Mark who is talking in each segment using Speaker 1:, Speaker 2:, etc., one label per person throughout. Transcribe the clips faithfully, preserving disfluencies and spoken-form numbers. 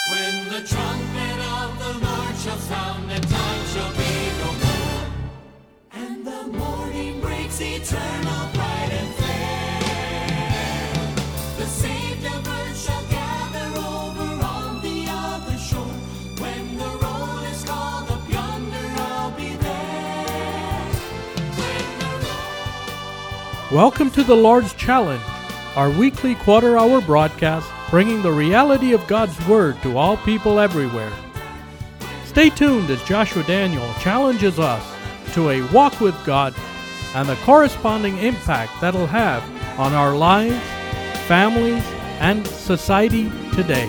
Speaker 1: When the trumpet of the Lord shall sound, and time shall be no more, and the morning breaks eternal, bright and fair, the saved of earth shall gather over on the other shore. When the roll is called up yonder, I'll be there. When the roll...
Speaker 2: Welcome to the Lord's Challenge, our weekly quarter-hour broadcast bringing the reality of God's Word to all people everywhere. Stay tuned as Joshua Daniel challenges us to a walk with God and the corresponding impact that'll have on our lives, families, and society today.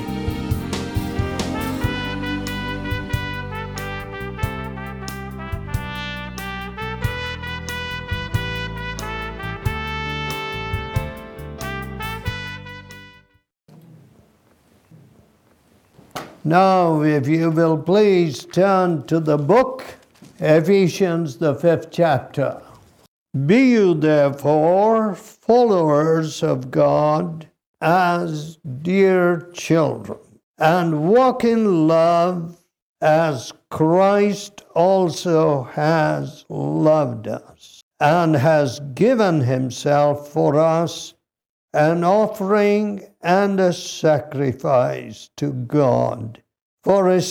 Speaker 3: Now, if you will please turn to the book, Ephesians, the fifth chapter. Be you therefore followers of God as dear children, and walk in love as Christ also has loved us, and has given himself for us an offering and a sacrifice to God for a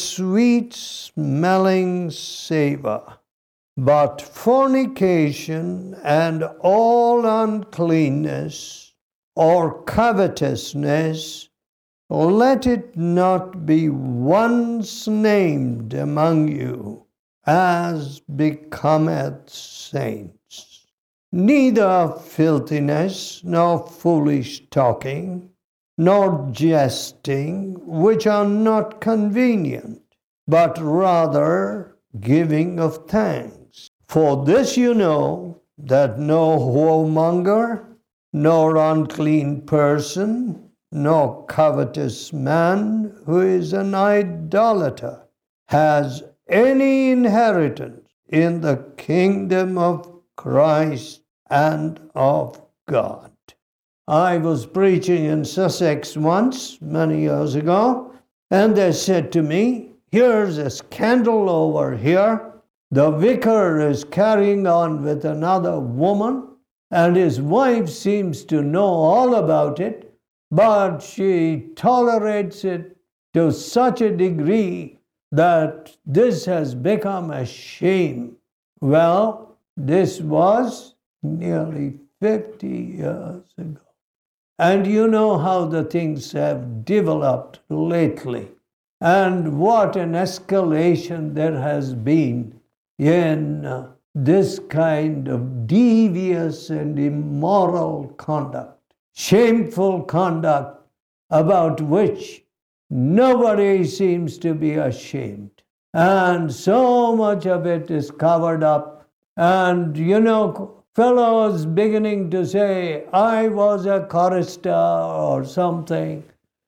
Speaker 3: sweet-smelling savor. But fornication and all uncleanness or covetousness, let it not be once named among you, as becometh saints. Neither filthiness, nor foolish talking, nor jesting, which are not convenient, but rather giving of thanks. For this you know, that no whoremonger, nor unclean person, nor covetous man who is an idolater has any inheritance in the kingdom of Christ and of God. I was preaching in Sussex once, many years ago, and they said to me, here's a scandal over here. The vicar is carrying on with another woman, and his wife seems to know all about it, but she tolerates it to such a degree that this has become a shame. Well, this was nearly fifty years ago. And you know how the things have developed lately, and what an escalation there has been in uh, this kind of devious and immoral conduct, shameful conduct about which nobody seems to be ashamed. And so much of it is covered up. And, you know, fellows beginning to say, I was a chorister or something,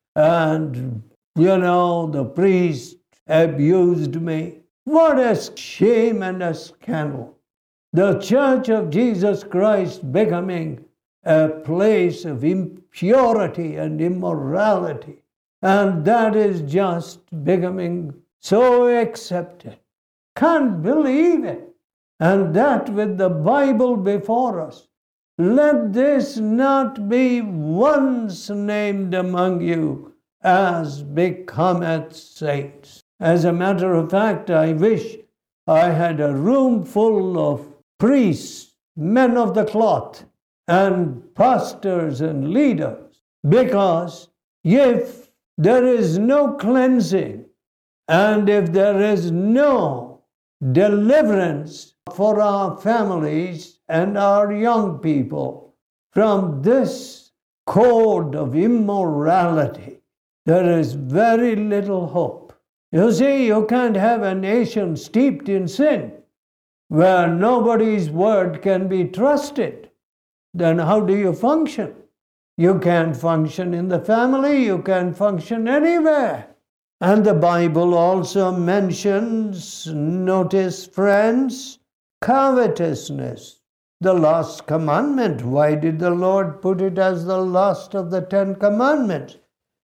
Speaker 3: and, you know, the priest abused me. What a shame and a scandal. The Church of Jesus Christ becoming a place of impurity and immorality. And that is just becoming so accepted. Can't believe it. And that with the Bible before us. Let this not be once named among you as becometh saints. As a matter of fact, I wish I had a room full of priests, men of the cloth, and pastors and leaders, because if there is no cleansing, and if there is no deliverance for our families and our young people from this code of immorality, there is very little hope. You see, you can't have a nation steeped in sin where nobody's word can be trusted. Then how do you function? You can't function in the family, you can't function anywhere. And the Bible also mentions, notice friends, covetousness, the last commandment. Why did the Lord put it as the last of the Ten Commandments?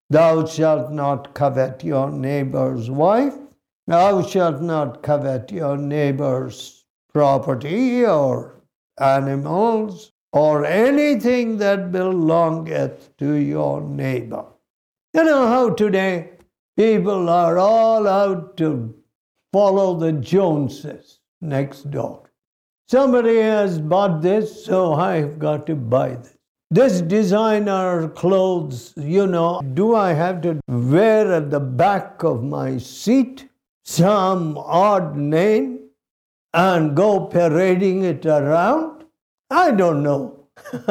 Speaker 3: Thou shalt not covet your neighbor's wife. Thou shalt not covet your neighbor's property or animals or anything that belongeth to your neighbor. You know how today people are all out to follow the Joneses next door. Somebody has bought this, so I've got to buy this. This designer clothes, you know, do I have to wear at the back of my seat some odd name and go parading it around? I don't know.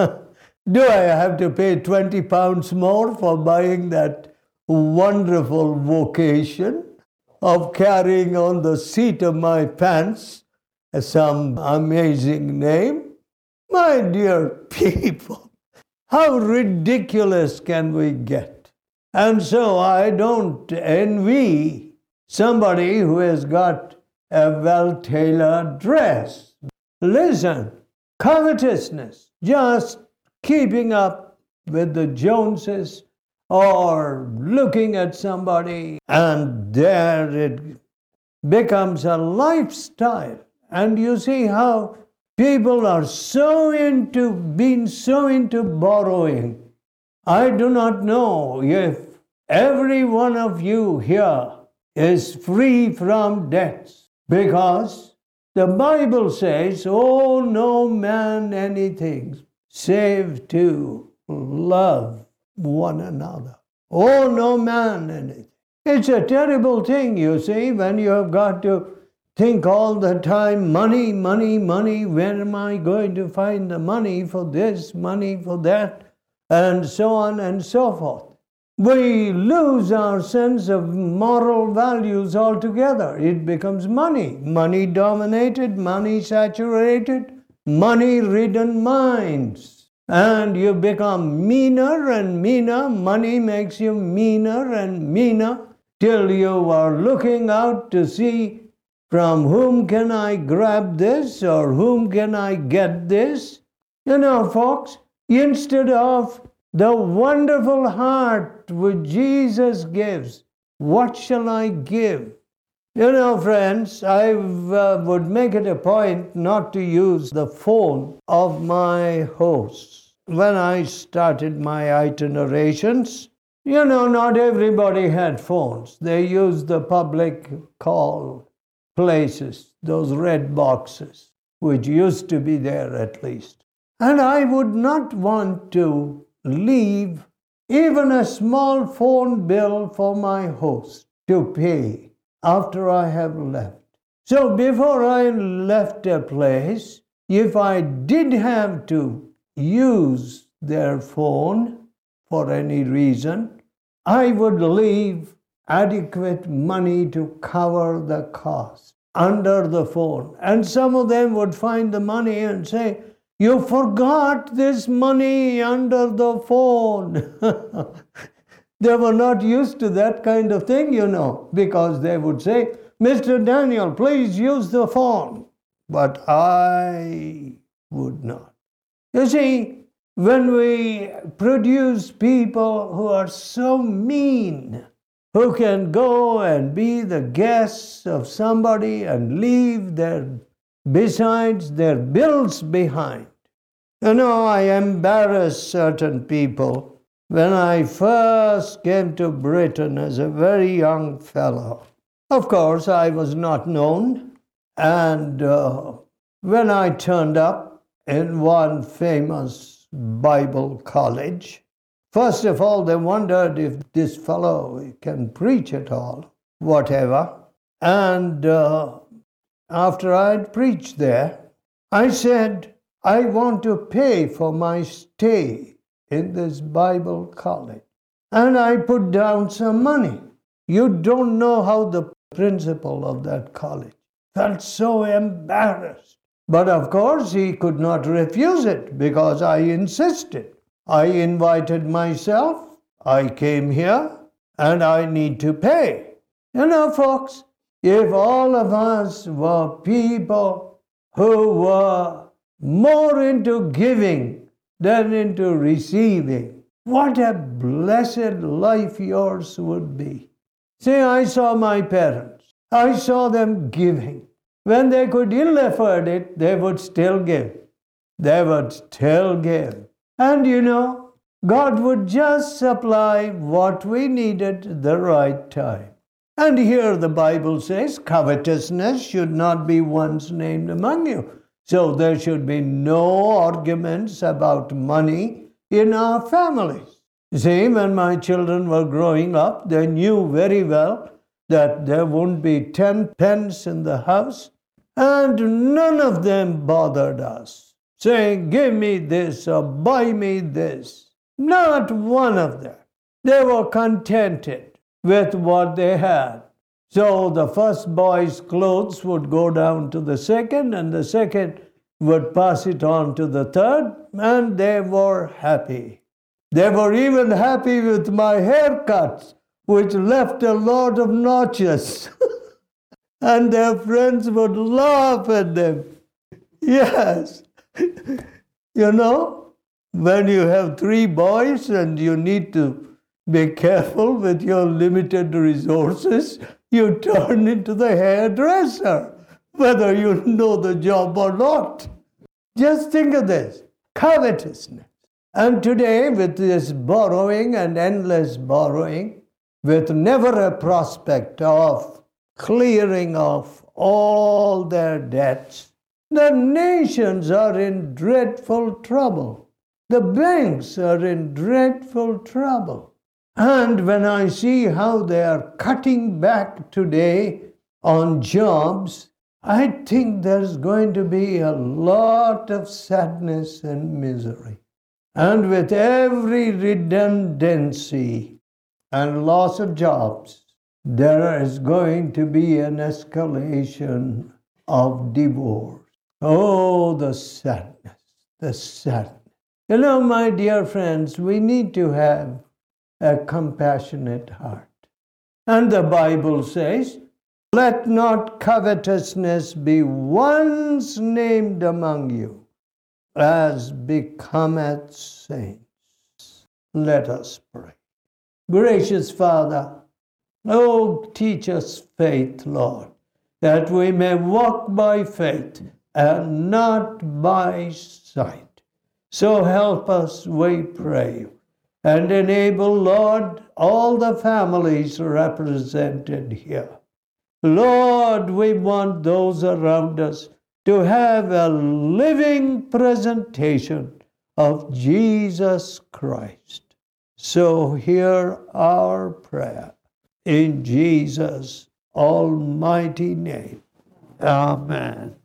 Speaker 3: Do I have to pay twenty pounds more for buying that wonderful vocation of carrying on the seat of my pants some amazing name? My dear people, how ridiculous can we get? And so I don't envy somebody who has got a well-tailored dress. Listen, covetousness, just keeping up with the Joneses or looking at somebody, and there it becomes a lifestyle. And you see how people are so into, being so into borrowing. I do not know if every one of you here is free from debts, because the Bible says, owe no man anything save to love one another. Owe no man anything. It's a terrible thing, you see, when you have got to think all the time, money, money, money, where am I going to find the money for this, money for that, and so on and so forth. We lose our sense of moral values altogether. It becomes money, money-dominated, money-saturated, money-ridden minds. And you become meaner and meaner. Money makes you meaner and meaner till you are looking out to see from whom can I grab this or whom can I get this? You know, folks, instead of the wonderful heart which Jesus gives, what shall I give? You know, friends, I uh, would make it a point not to use the phone of my hosts. When I started my itinerations, you know, not everybody had phones. They used the public call places, those red boxes, which used to be there at least. And I would not want to leave even a small phone bill for my host to pay after I have left. So before I left a place, if I did have to use their phone for any reason, I would leave adequate money to cover the cost under the phone. And some of them would find the money and say, you forgot this money under the phone. They were not used to that kind of thing, you know, because they would say, Mister Daniel, please use the phone. But I would not. You see, when we produce people who are so mean, who can go and be the guests of somebody and leave their, besides their bills behind. You know, I embarrass certain people. When I first came to Britain as a very young fellow, of course, I was not known. And uh, when I turned up in one famous Bible college, first of all, they wondered if this fellow can preach at all, whatever. And uh, after I'd preached there, I said, I want to pay for my stay in this Bible college. And I put down some money. You don't know how the principal of that college felt so embarrassed. But of course, he could not refuse it because I insisted. I invited myself, I came here, and I need to pay. You know, folks, if all of us were people who were more into giving than into receiving, what a blessed life yours would be. See, I saw my parents. I saw them giving. When they could ill afford it, they would still give. They would still give. And you know, God would just supply what we needed at the right time. And here the Bible says, covetousness should not be once named among you. So there should be no arguments about money in our families. See, when my children were growing up, they knew very well that there wouldn't be ten pence in the house, and none of them bothered us, saying, give me this or buy me this. Not one of them. They were contented with what they had. So the first boy's clothes would go down to the second, and the second would pass it on to the third, and they were happy. They were even happy with my haircuts, which left a lot of notches. And their friends would laugh at them. Yes. You know, when you have three boys and you need to be careful with your limited resources, you turn into the hairdresser, whether you know the job or not. Just think of this, covetousness. And today, with this borrowing and endless borrowing, with never a prospect of clearing off all their debts, the nations are in dreadful trouble. The banks are in dreadful trouble. And when I see how they are cutting back today on jobs, I think there's going to be a lot of sadness and misery. And with every redundancy and loss of jobs, there is going to be an escalation of divorce. Oh, the sadness, the sadness. You know, my dear friends, we need to have a compassionate heart. And the Bible says, let not covetousness be once named among you, as becometh saints. Let us pray. Gracious Father, oh, teach us faith, Lord, that we may walk by faith and not by sight. So help us, we pray, and enable, Lord, all the families represented here. Lord, we want those around us to have a living presentation of Jesus Christ. So hear our prayer in Jesus' almighty name. Amen.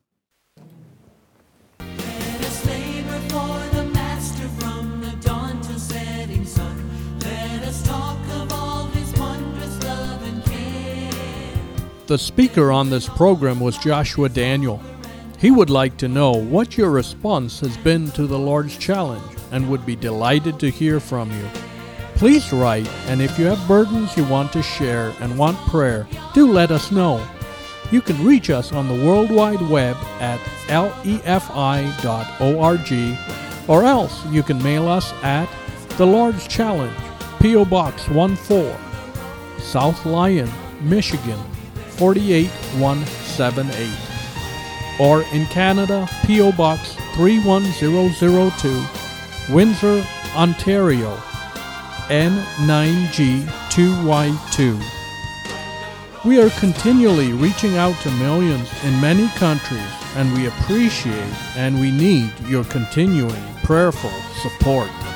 Speaker 1: Let us labor for the Master from the dawn till setting sun. Let us talk of all his wondrous love and care.
Speaker 2: The speaker on this program was Joshua Daniel. He would like to know what your response has been to the Lord's challenge and would be delighted to hear from you. Please write, and if you have burdens you want to share and want prayer, do let us know. You can reach us on the World Wide Web at lefi dot org, or else you can mail us at The Lord's Challenge, P O Box one four, South Lyon, Michigan four eight one seven eight. Or in Canada, P O Box three one zero zero two, Windsor, Ontario, N nine G two Y two. We are continually reaching out to millions in many countries, and we appreciate and we need your continuing prayerful support.